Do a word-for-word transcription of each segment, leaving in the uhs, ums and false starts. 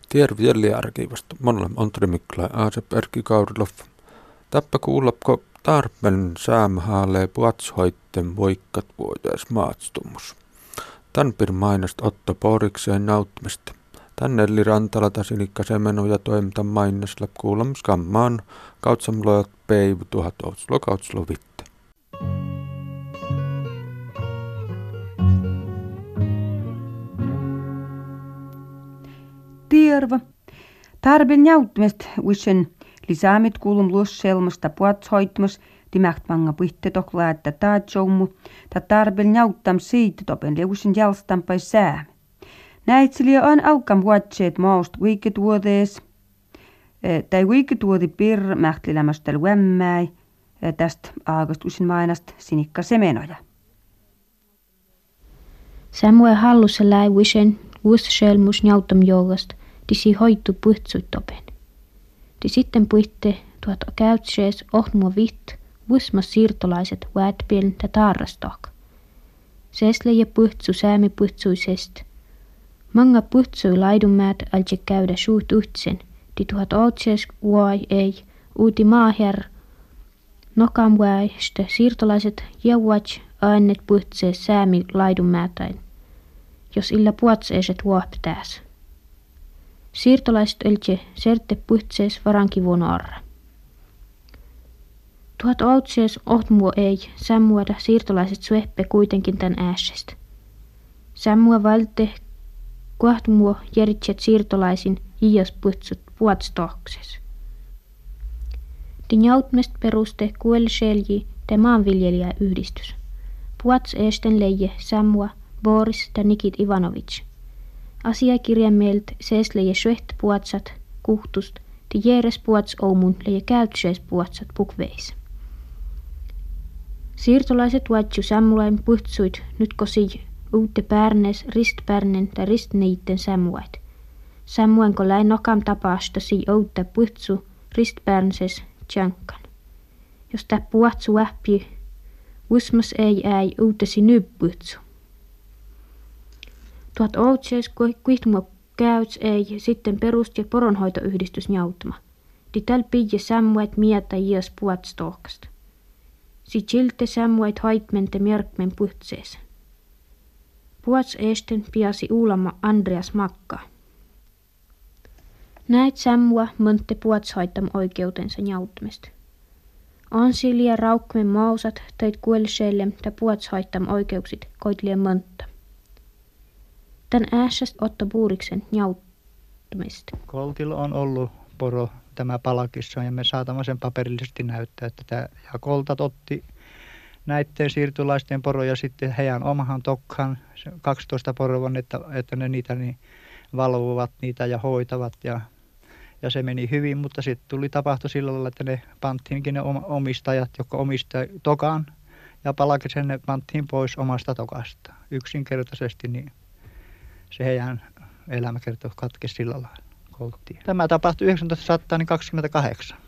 Tervjälli arkivasta. Monella on Trimikkla Aasep Erkki Kaurilov. Täppä kuulapko tarpen saamhaalee puatshoitten voikkat vuotais maatstumus. Tanpir mainast Otto Porikseen nauttimista. Tännelli Rantalata Sinikka Semeno ja toiminta mainasla kuulam skammaan kautsamlojat peivu tuhat outslo kautslo vitte. Terve. Tarben näyttämistä usein lisäämit kuulum luosselmasta puatshoitmus timäht manga puitte toklaa, että taatjoumu ta tarben näyttäm siitä topen leusin jalstampai sää. Näitseli on aukam vuotseet maust viiketuotees, tai viiketuoti pir mähtlilämästä luemmäi, tästä aagast usin mainast Sinikka Semenoja. Samuel hallussa läi usein uusselmus näyttäm joogast, disi hoittu puhtsuit topen. Di sitten puitte tuot käytsees ohmua vitt, vuosmas siirtolaiset väätpielin ja taarrastok. Seesle ja puhtsu säämi puhtsuisest. Manga puhtsui laidunmäät alje käydä suut yhtsen, di tuhat outsees vuoi ei, uuti maaher, nokam väistä siirtolaiset jauvac ainet puhtsees säämi laidunmäätain, jos illa puotseeset vuohtääs. Siirtolaiset öltje serte puhtsees varankivuon arra. Tuhat outsees ohtmuo ei, sammuada siirtolaiset sueppe kuitenkin tän ääsestä. Sammua valte kuahtmuo järitset siirtolaisin iäs puhtsut puotstokses. Dinjautmest peruste kuelselji te maanviljelijä yhdistys. Puots eesten leije Sammua, Boris ja Nikit Ivanovic. Asiakirjamelt seesle ja syöht puotsat kuhtust te jeres puots oumun leije käytsees puotsat pukveis. Siirtolaiset vaatsu Sammulain puhtsuit nyt kosi uutte pärnes ristpärnen tai ristniitten sammuait. Sammuenko läin nokam tapaasta si uutta puhtsu ristpärnses tjankkan. Jos tä puhtsu ähpi, usmas ei äi uutesi nyppuhtsu. Tuhat outsees kuihtmuo käyts ei sitten perust- ja poronhoitoyhdistys njautama. Di täl pidje sammuait mietä jias puhtstookasta. Si chilte sammuait haitmente mjörkmen puhtsees. Puots eesten piasi uulama Andreas Makka. Näit sammua monte puotshoitam oikeutensa njauttamista. Ansilia raukmen mausat teit kuelsellem ja puotshoitam oikeuksit koitlien monta. Tän ääsäst Otto Puuriksen njauttamista. Koltilla on ollut poro tämä palakissa ja me saatamme sen paperillisesti näyttää, että tämä, ja koltat otti näiden siirtolaisten poroja sitten heidän omahan tokkaan kaksitoista porovan, että, että ne niitä niin valvovat niitä ja hoitavat ja, ja se meni hyvin, mutta sitten tuli tapahtu sillä lailla, että ne panttiinkin ne omistajat, jotka omistaa tokan ja palakisen ne panttiin pois omasta tokasta. Yksinkertaisesti niin se heidän elämäkerta katkesi sillä lailla. Kolttiin. Tämä tapahtui yhdeksäntoistasataakaksikymmentäkahdeksan.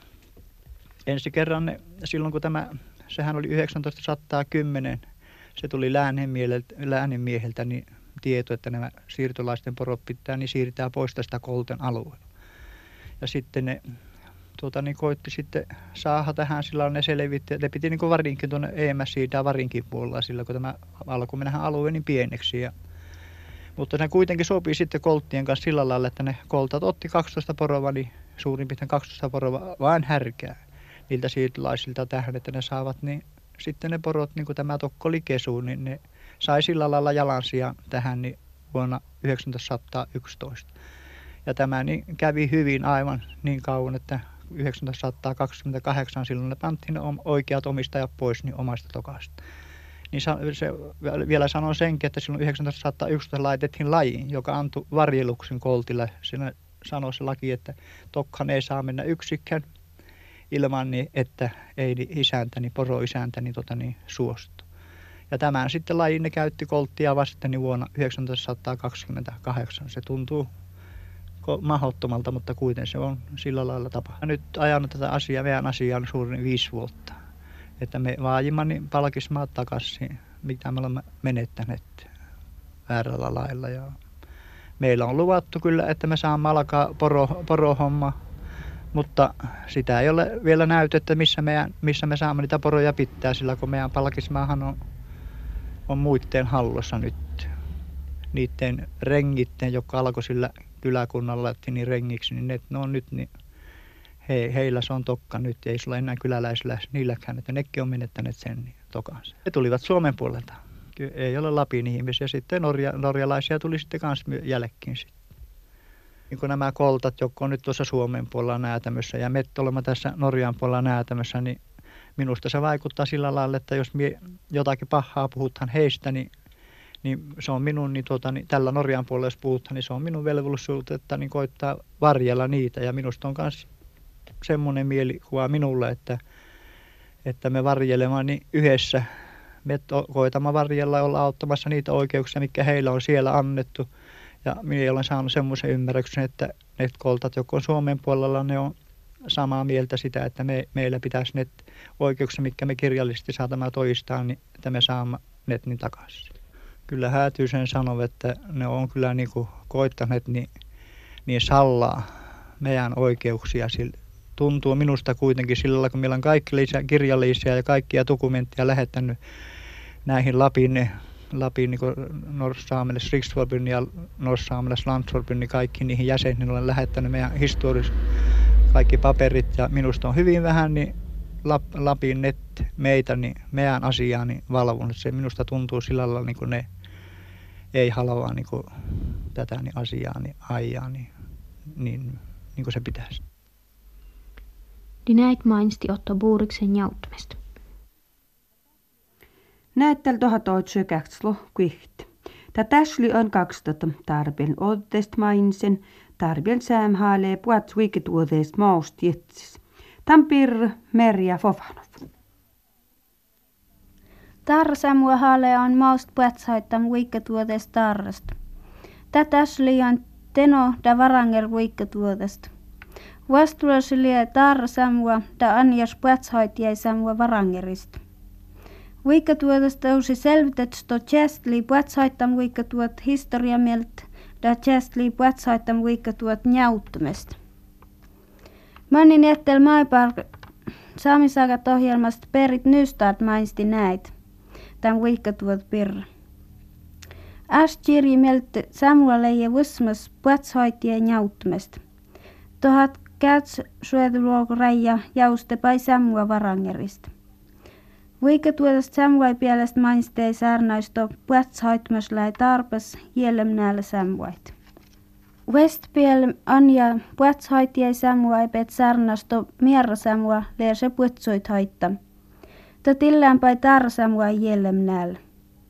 Ensi kerran ne, silloin kun tämä, sehän oli yhdeksäntoistasataakymmenen, se tuli lääninmieheltä niin tieto, että nämä siirtolaisten porot pitää niin siirtää pois tästä Kolten alueella. Ja sitten ne tuota, niin koitti sitten saada tähän, sillä ne selvitti, että ne piti niin kuin varinkin tuonne eemmäs siirtää varinkin puolella, sillä kun tämä alkoi mennä alue niin pieneksi. Ja mutta ne kuitenkin sopii sitten kolttien kanssa sillä lailla, että ne koltat otti kaksitoista poroa, niin suurin piirtein kaksitoista poroa vain härkää niiltä siirtolaisilta tähän, että ne saavat, niin sitten ne porot, niin kuin tämä tokko oli kesu, niin ne sai sillä lailla jalansia tähän niin vuonna yhdeksäntoistasataayksitoista. Ja tämä niin kävi hyvin aivan niin kauan, että yhdeksäntoistasataakaksikymmentäkahdeksan silloin ne pantiin ne oikeat omistajat pois niin omasta tokasta. Niin se vielä sanoi senkin, että silloin yhdeksäntoistasataayksitoista laitettiin lajiin, joka antoi varjeluksen koltille. Siinä sanoi se laki, että tokkan ei saa mennä yksikään ilman, niin, että ei isäntäni, poroisäntäni tota, niin, suostu. Ja tämän sitten lajin ne käytti kolttia vasten niin vuonna yhdeksäntoistasataakaksikymmentäkahdeksan. Se tuntuu mahdottomalta, mutta kuitenkin se on sillä lailla tapahtunut. Nyt ajanut tätä asiaa, meidän asiaa suurin viisi vuotta. Että me vaajimme niin palkismaat takaisin, mitä me olemme menettäneet väärällä lailla. Ja meillä on luvattu kyllä, että me saamme alkaa poro, porohomma, mutta sitä ei ole vielä näytettä, missä, meidän, missä me saamme niitä poroja pitää, sillä kun meidän Palkismaahan on, on muiden hallussa nyt. Niiden rengitten, jotka alkoi sillä kyläkunnalla, että niin rengiksi, niin ne, ne on nyt, niin he, heillä se on tokka nyt, ei sulla enää kyläläisillä niilläkään, että nekin on menettäneet sen niin tokansa. He tulivat Suomen puolelta, ei ole Lapin ihmisiä, sitten norja, norjalaisia tuli sitten kans jälkeen sitten. Niin kuin nämä koltat, jotka on nyt tuossa Suomen puolella näätämössä ja me olemme tässä Norjan puolella näätämössä, niin minusta se vaikuttaa sillä lailla, että jos mie jotakin pahaa puhutaan heistä, niin niin se on minun, niin, tuota, niin tällä Norjan puolella jos puhutaan, niin se on minun velvollisuus, että niin koittaa varjella niitä. Ja minusta on myös semmoinen mielikuva minulle, että, että me varjelemaan niin yhdessä, me koitamme varjella ja olla auttamassa niitä oikeuksia, mikä heillä on siellä annettu. Ja minä olen saanut semmoisen ymmärryksen, että ne koltat, jotka on Suomen puolella, ne on samaa mieltä sitä, että me, meillä pitäisi ne oikeuksia, mikä me kirjallisesti saatamme toistaa, niin että me saamme ne niin takaisin. Kyllä Häätyisen sanoo, että ne on kyllä niin kuin koittaneet niin, niin sallaa meidän oikeuksia. Sillä tuntuu minusta kuitenkin sillä lailla, kun meillä on kaikki kirjallisia ja kaikkia dokumentteja lähettänyt näihin Lapin, Lapin niin Norrsaameles Riksforbund ja Norrsaameles Landsforbund, niin kaikki niihin jäseniin olen lähettänyt meidän historis kaikki paperit. Ja minusta on hyvin vähän niin Lapin net meitä, niin meidän asiaa niin valvonut. Se minusta tuntuu sillä lailla, niin kuin ne ei halua niin kuin tätä niin asiaa niin ajaa niin, niin, niin kuin se pitäisi. De näit mainitsi Otto Buuriksen jauttamista. Näyttel tuhat otsökäkslo kuihti. Ta täsli on kaksitoista tarpeen ottest mainitsen, tarpeen säämhaalee puhat suiketuoteest maust jetsis. Tampir Merja Fofanov. Tarsamua hale on maust puhatsaittam viikkatuotesta tarrasta. Tätäs liian teno da varanger viikkatuotesta. Vastuullasi lie tarsamua da anjas puhatsaitjai samua varangerista. Viikkatuotesta uusi selvitetsto tjästli puhatsaittam viikkatuot historiamieltä da tjästli puhatsaittam viikkatuot njautumesta. Mannin jättel maipark saamisakat ohjelmasta perit nystart mainsti näit. Tämän viikkatuot pirra. Äskirji mieltä Samuel ja Vusmas puhatshoitien jauttumesta. Tohat käyts suojeluokoraija jauste pai Samua varangerista. Viikkatuotesta Samuel pielestä mainstei saarnaisto puhatshoitmaslai tarpas jällemnäällä Samuait. Westpiel Anja puhatshoitien Samua epet saarnasto mierra Samua leese puhtsoit haittam. Tillään pai tarsamua jällemnäällä.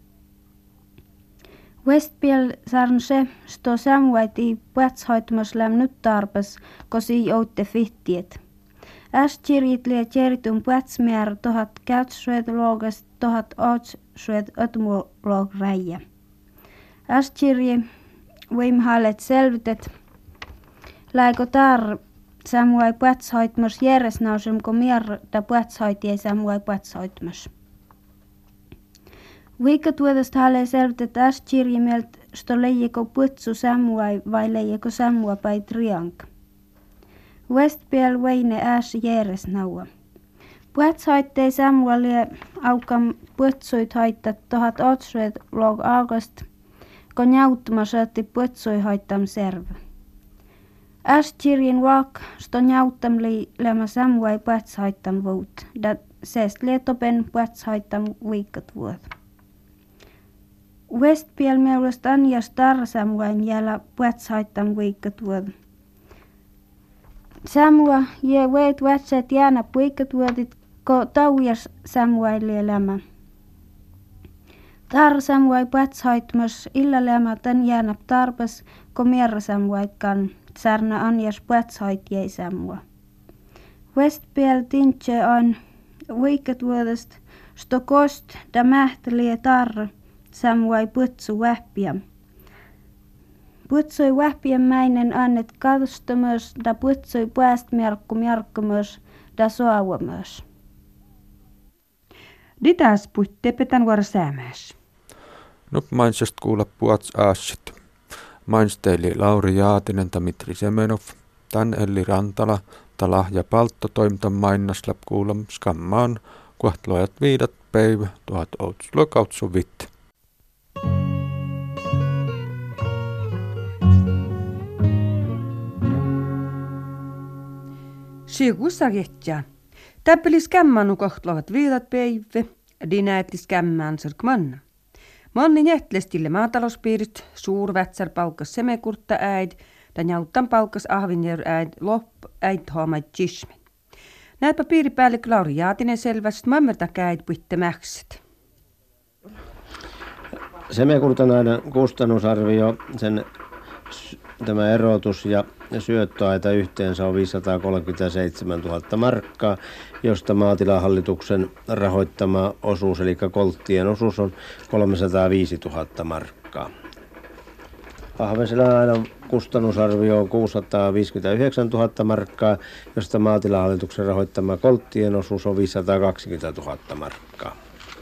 Westpiel sarnse sto samuaiti puhatshoitmasläm nyt tarpas, kosi joutte fihtiet. Äskirjit lie tjeritun puhatsmäär tohat käytsuetologast tohat ootsuet ötmologräjä. Äskirji voimhallet selvitet, laiko tar samuai puhatshoitmas järjesnausem, kun mierda puhatshoitie samuai puhatshoitmas. Viikkatuotesta halee selvitet äskirjimieltä, sto leijeko putsu samuai vai leijeko samua pai triank. Westpiel veine äs järjesnaua. Puhatshoittei samua lie aukam putsuit haittat tohat otsuet log august, kun jautuma saatti putsui haittam serve. Äskirjin vaak sto jauttam li lämä samuai puhatshoittam vuut, da sest lietopen puhatshoittam viikkatuot. Westpiel mielestä anjas tarsamuain jäällä puhatshoittam viikkatuot. Samua je veit vatset jäänä viikkatuotit, ko taujas samuaili elämä. Tarsamuai puhatshoitmas illa lämä tän jäänä tarpas, ko mierra samuaikan. Sarna anjas puhatshoitjei samua. Westpiel tintse on viikkatuotesta, sto kost da mähteliä tarra samuai putsu vähpiä. Putsui vähpiä mäinen annet katsomos da putsui puhast märkku märkkumos da soavamos. Ditäs puhutte petän vuoro säämäs. No mainitsest kuulla puhats aasit. Mainsteili Lauri Jaatinen, Dmitri Semenov, tän Elli Rantala, tala ja paltto toimitan mainnaslap kuulam skammaan, kohtlojat viidat päivä, tuhat outs lokautsu vitt. Sigussa kehtää. Täppelis kämmanu kohtlovat viidat päivä, dinäättis kämmään sirkmanna. Monni jätlestille maatalouspiirit, suurvätsär palkas semekurtta äid, ja jauttan palkas ahvinjär äid, lopp äid hoomait jismen. Näetpä piiripäällik Lauri Jaatinen selvästi mammerta käid puitte mäkset. Semekurtanaiden kustannusarvio, sen tämä erotus ja syöttöaita yhteensä on viisisataakolmekymmentäseitsemäntuhatta markkaa, josta maatilahallituksen rahoittama osuus, eli kolttien osuus, on kolmesataaviisituhatta markkaa. Ahvenselän kustannusarvio on kuusisataaviisikymmentäyhdeksäntuhatta markkaa, josta maatilahallituksen rahoittama kolttien osuus on viisisataakaksikymmentätuhatta markkaa.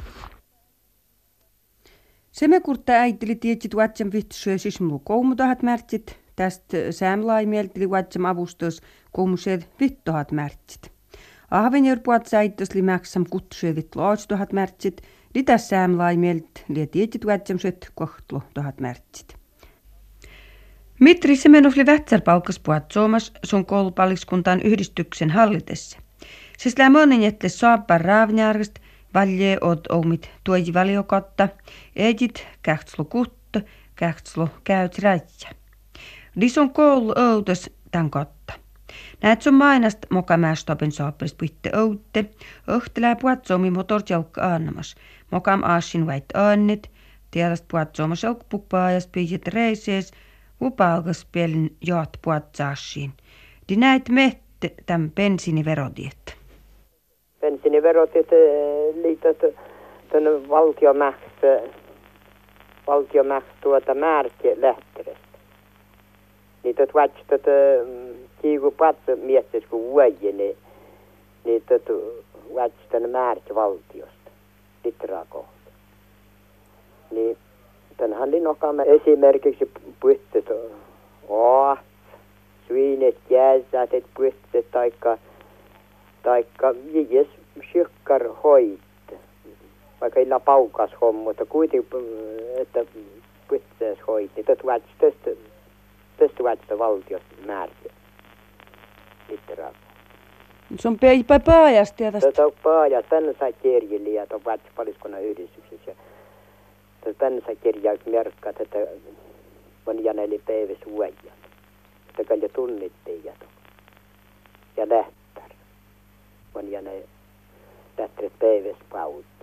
Semekurtta äitili tietsi tuotsam vihtysyö sismulu koumutuhat märtsit, tästä säämlai mieltili tuotsam avustus koumused vittuhat märtsit. Ahvenjör puolta äittösli mäksam kutsuö vittu ootstuhat märtsit, li tässä säämlai mielt li tietsi tuotsam syöt kohtlu tuhat märtsit. Mitri Semenofli vätsärpalkas puhat Suomas sun koulupalliskuntaan yhdistyksen hallitessa. Siis lää monen jätte saappaan raavnjärjest, valje oot oumit tuoji valiokotta, eedit kähtslu kutta, kähtslu käyt räijä. Dison koulu outos tän kotta. Näet sun mainast mokamäästopen saapparis puitte outte, ohtelää puhat Suomi motorjalkka annamas, mokam aasin väit annit, tiedast puhat Suomas alkupukpaajas piijät reisees, upalkas pielin jaat puhat saasiin. Di näit mehte täm bensiiniverodiet. Bensiiniverodiet liitot tuonne valtiomäks, valtiomäks tuota märke lähterestä. Niitä tuotsat kiiku patsa miestes kun vuoji, niin niitä tuotsat märke valtiosta, litraa kohta. Niin tänhän linnokkaamme esimerkiksi puitteet oat, sviinet, jääsätet, puitteet, taikka, taikka jies sykkar hoit, vaikka illa paukas homma, mutta kuitenkin, että puittees hoit, niin tästä tästä tästä tästä valtiosta määriä litraa. Se on päipä paajas tietysti. Tätä on paajas, tänne saa kirjili ja tuon vatsipaliskunnan yhdistyksessä. Tänne saa kirjaa merkkaa, että on jäneli päivässä vuoja. Että kyllä tunnittiin ja ja lähtär. On jäneli lähtär päivässä pautta.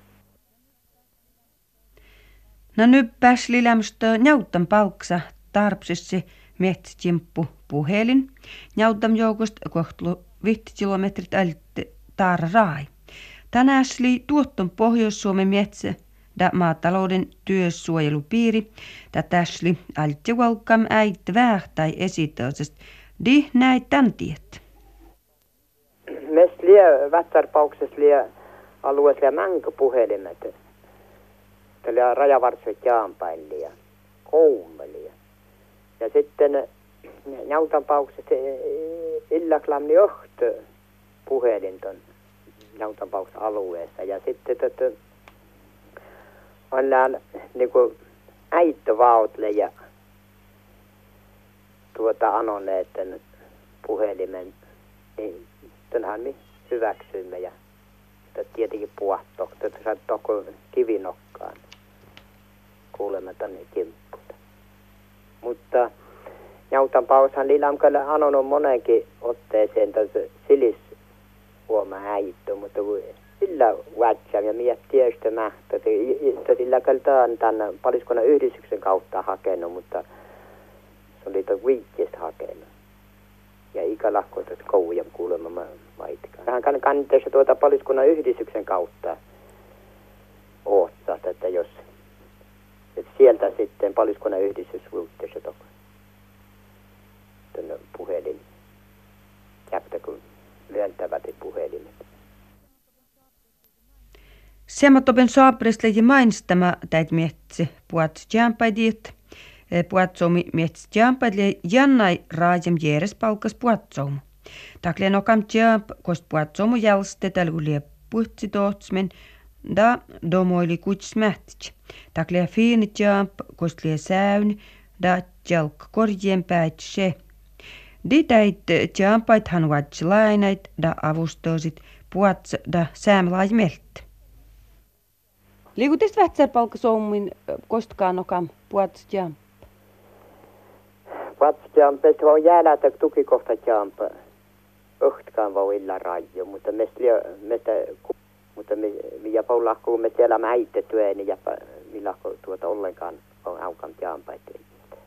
No nyt pääs lilämstö näytän palksa tarpsessi mietsimppu puhelin. Näytän joukosta kohtlu viisi kilometrit älte taara raai. Tänään sli tuotton Pohjois-Suomen metsä da maatalouden työsuojelupiiri, da täsli älte valkam äitte vähtäi esitöisestä. Di näit tän tiet. Mest lie vätsärpauksessa lie alueessa lie mänkä puhelimet. Tällä rajavartioit jaanpäin ja koumeli. Ja sitten Njautan pauksessa illaklamni öhtö puhelin ton Njautan pauksen alueessa. Ja sitten tota, on nää niinku äittövautle ja tuota anoneeten puhelimen. Niin tänhän me hyväksyimme ja tietenkin puhuttu, että sä toko kivinokkaan kuulemme tänne kimpputa. Mutta Njautan paushan liilam kyllä anonut monenkin otteeseen tässä silis huoma äitty, mutta sillä vatsam ja miet tiestä mähtä, että sillä kyllä on tänne paliskunnan yhdistyksen kautta hakenut, mutta se oli tuon viikkeestä hakenut. Ja ikälahko tuossa koujan kuulemma vaitikaan. Hän kann kannattaisi tuota paliskunnan yhdistyksen kautta odottaa, että jos että sieltä sitten paliskunnan yhdistys vuottaisi tuonne puhelin. Jäptä kun lyöntävät puhelimet. Semmotopen saaprisleji mainstama täit mietsi puhat jäänpäidiet. puatsomi mietsi jämpäille jännai raajem järjes palkas puatsomu. Takle nokam jämp, kost puatsomu jälste tälgulie puhtsi tohtsmen, da domoili kuts mähtich. Takle fiini jämp, kost lie säyn, da jalk korjien päit se. Ditäit jämpait han vatsi lainait, da avustoisit puats da säämlaimelt. Liikutist vähtsär palkas ommin kostkaan nokam puats jämp. Vatsjampa, se on jäälätä tukikohta jampa. Öhtkaan vaan illa rajo, mutta me mestä mutta me ja paulakku me siellä mä itse työni ja millä tuota ollenkaan on aukan jampa ettei.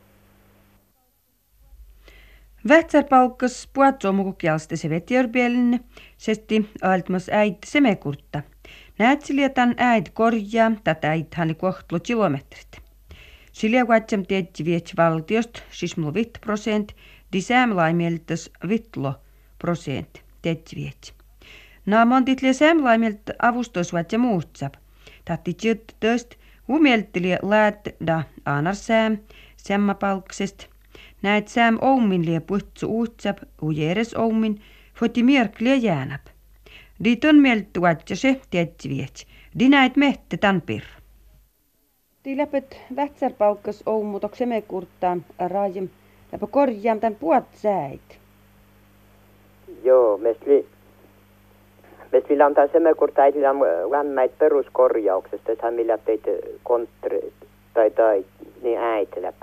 Vähtsär palkas puatsomu kielstä se vetjärbielinen, sesti altmas äit semekurtta. Näätsilietan äit korjaa, tätä äit häni kohtlo kilometrit. Sillä vatsam tietti vietsi valtiosta, siis mulla vitt prosent, di säämlaimieltäs vittlo prosent, tietti vietsi. Naamontitle säämlaimieltä avustusvat ja muutsap. Tatti tjött töst, humielttilie läät da aanar sääm, sämmapalksest. Näet sääm oumin lie puhtsu uutsap, ujeres oumin, foti mierkliä jäänäp. Di ton mieltä vatsja se, tietti vietsi. Di näet mehte tan pirr. Tii läpöt vähtsär palkas oumutok semekurttaan raajem läpö korjaam tän puat säit. Joo, mesli mesli antaa semekurta ei sillä lämmäit peruskorjauksesta, että hän millä teit kontri tai tai niin äit läpö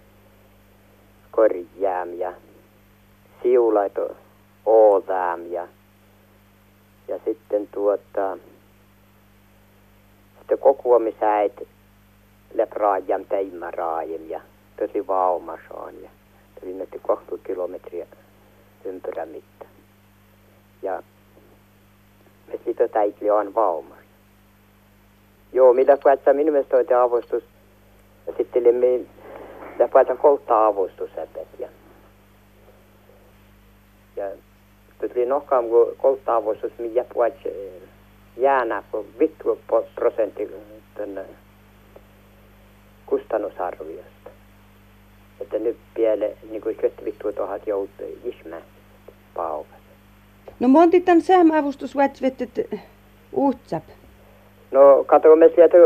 korjaam ja siulaito ootaam ja ja sitten tuota sitten kokoamisäit lepraajam teimä raajem ja tosi vaumasaan ja tosi näytti kaksikymmentä kilometriä ympyrämittä. Ja me siitä täitli on vaumas. Joo, millä päätsä minun mielestä toite avustus ja sitten me millä päätsä kolttaa avustusäpät ja ja tuli nokkaan kun kolttaa avustus millä päätsä jäänä kun vittu prosentti tänne kustannusarviosta. Että nyt vielä niin kuin köttivittua tuohon joutuu ismään paukas. No monti tämän säämäavustus vätsvettet uutsap? No kato me sieltä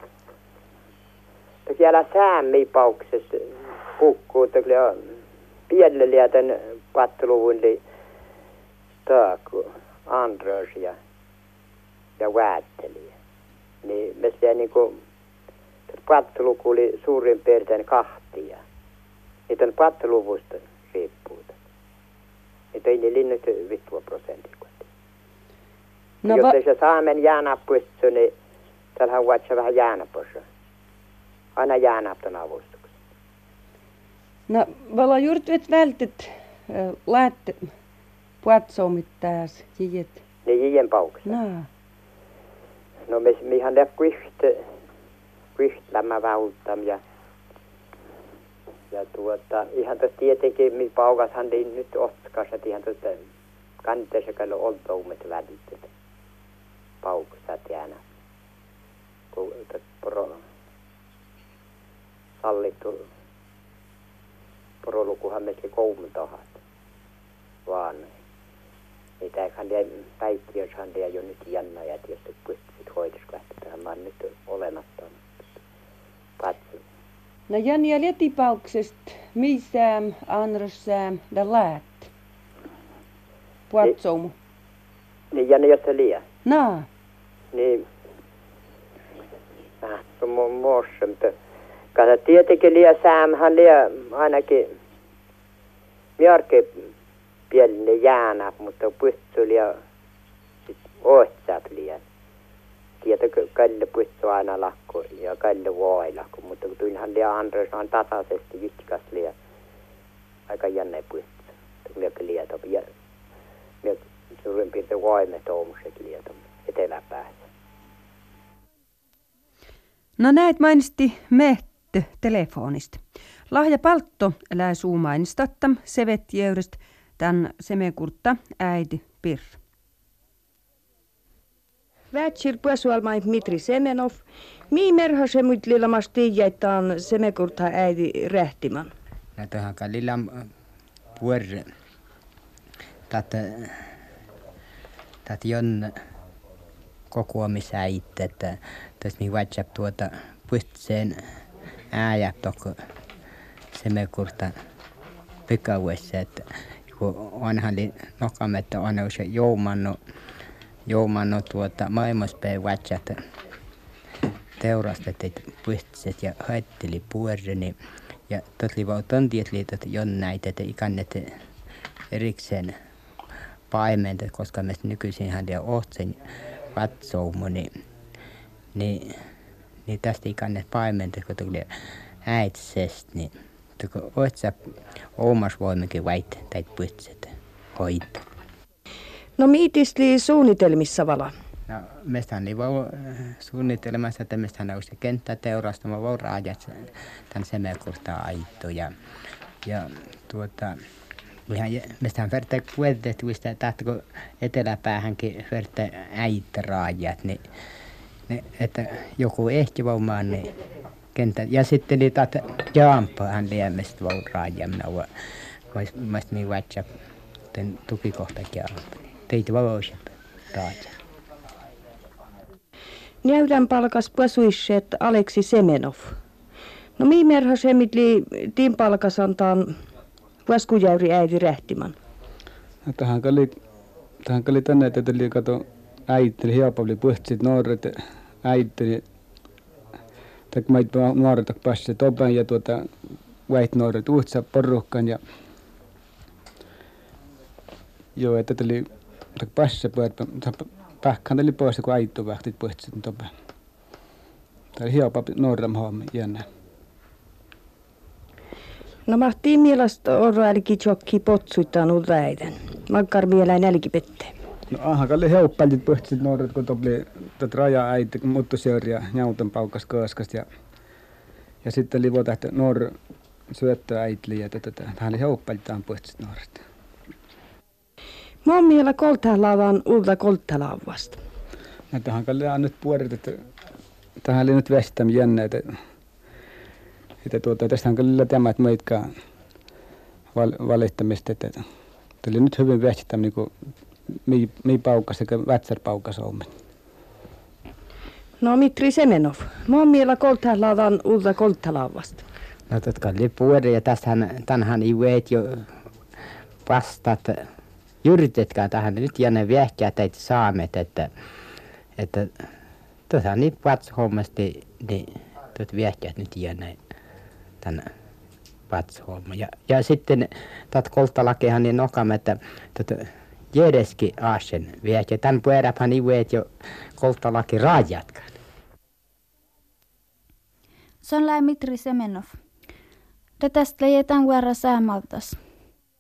siellä säämmi pauksessa pukkuu, että kyllä pienelle lietän patteluvun li taaku Andros ja ja Väätteli. Niin me siellä niin kuin patteluku oli suurin piirtein kahtia. Niitä on patteluvusta riippuuta. Niitä ei ne linnut vittua prosenttia. No, jos va- ei se saamen jäänäppuissa, niin tällähän on vatsa vähän jäänäpossa. Aina jäänäpton avustuksen. No, vala juurtvet vältet äh, läätte puatsoomit taas, jijet. Niin jijen pauksa. No. No me, me ihan läp kuihte, kuihtlämä välttäm ja ja tuota, ihan tuossa tietenkin, mi paukashan niin nyt otskas, että ihan tuosta kanteessa kallo oltoumet välitet. Pauksat jäänä. Kun tuossa poro sallittu porolukuhan meski koumutohat. Vaan niitähän liian päikkiöshän liian jo nyt jännä ja tietysti pystyt hoitoskahti. Mä oon nyt olemattomasti. Patsi. No Janja letipauksest, missäm, anrossam, da läät. Puatsoumu. Niin Janja jotta liian. No. Niin. Äh, se on muossa, mutta kada tietenkin liian säämhän liian ainakin mjörke pielinen jäänä, mutta pystyy liian ohtsap liian. Tietenkin kalle pystyy aina lakko ja kalle voi lakko, mutta kun tulinhan liian Andres on tasaisesti jytkäs liian aika jännä pystyy. Mielestäni liian ja suurin piirtein voimme tuommoiset liian eteläpäässä. No näet mainisti mehte telefonista. Lahja paltto lää suu mainistattam sevetjöydestä tän semekurtta äiti pirr. Vätsir puasualmai Dmitri Semenov. Mii merha se mut lilamas tiijäitaan semekurta äiti rähtimän. No tuohon lilam puerre. Tätä tätä jon kokoamisäitte, että tässä mi vatsap tuota puhtseen ääjä toko semekurta pikavuessa, että kun onhan li nokamme, että on se joumannu joumannu tuota maailmaspäin vatsat teurastetut puhtset ja haitteli puerreni ja totli vaan tontiet liitot jon näitä, että ikannet erikseen paimentet, koska me nykyisin hän ja ohtsen vatsoumu, niin, niin, niin tästä ikannet paimentet, kun tuli äitsest, niin kun ootsa omas voimikin väit täitä puhtset hoitaa. No miitisli suunnitelmissa vala? No, mestähän oli vaan suunnitelmassa, että mestähän olisi kenttä teurastama vaan raajat tämän semekurta aittu ja, ja tuota, mestähän verta kuitentuista, että kun eteläpäähänkin verta äitä raajat, niin, niin, että joku ehti vaumaan, niin kenttä. Ja sitten niitä jaampaahan liemestä vaan raajat, minä vois niin vatsa tukikohtakin jaampaa. Teitä vauoisia raajat. Näytän palkas pasuisseet Aleksi Semenov. No mii merha se mitli tiin palkas antaan vaskujäyri äiti rähtimän. No, tähän oli tähän oli tänne, että tuli kato äitteli hiopavli puhtsit nuoret äitteli. Tak mait nuoret pääsi topan ja tuota väit nuoret uhtsa porukkaan ja joo, että tuli tak pääsi puhuttu. Pähkään tuli pois, kun äittu vähtit puhtsit topan. Tämä oli hiopavli nuoram hommi jännä. No mahtiin mielestä orrailikin jokki potsuittaan uutta äiden. Makkar vielä nälkipetteen. No aha, kalli heuppalit puhtsit nuoret, kun tuli tot raja äiti, muuttoseuri ja njautan paukas kaaskast. Ja, ja sitten oli vuota, että nuor syöttö äitli ja tätä. Tähän oli heuppalitaan puhtsit nuoret. Mun mielestä koltalavan ulta koltalauvasta. No tähän kalli on nyt puolet, että tähän oli nyt vestäm jännä, että Että tuota, tästä on kyllä tämä, että meitä val, valittamista, että tuli nyt hyvin vähtä, niin kuin mi, mi paukas sekä vätsär paukas on. No Dmitri Semenov, mun mielestä koltalavan ulta koltalauvasta. No totka oli puoli ja tästähän, tänhän ei veet jo vastaat, yritetään tähän nyt jänne vähkää teitä saamet, että, että tuossa niin patsahommasti, niin tuot vähkäät nyt jänne tänne patsaholma. Ja, ja sitten tätä kolttalakehan niin nokamme, että tuota, jedeskin aasen vähkää. Tämän pueräphän ei veet jo kolttalaki raajatkaan. Se on Dmitri Semenov. Tätästä jätän vuoro säämaltas.